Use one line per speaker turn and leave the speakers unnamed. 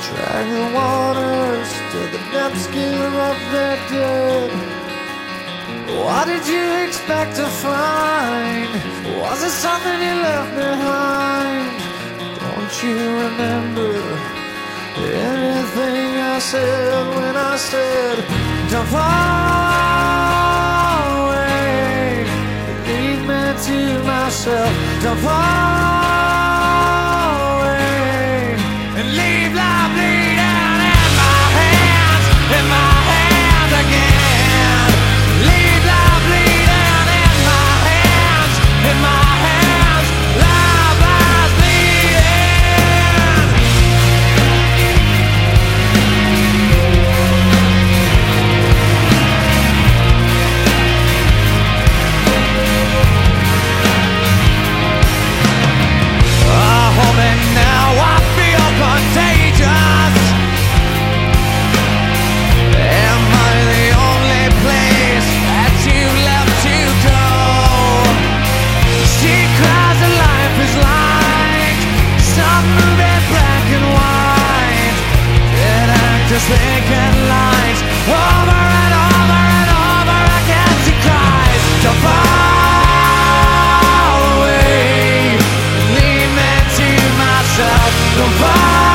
Drag the waters to the depths, give up their dead. What did you expect to find? Was it something you left behind? Don't you remember anything I said when I said, don't fall away, leave me to myself. Don't fall away and leave life bleeding in my hands, in my hands again. Leave life bleeding in my hands, in my hands. Life lies bleeding. Hold me now, I feel contagious. Am I the only place that you left to go? She cries that life is like some movie, black and white. Dead actors thinking lies over and over and over again. She cries, don't fall away, leave me to myself. Don't fall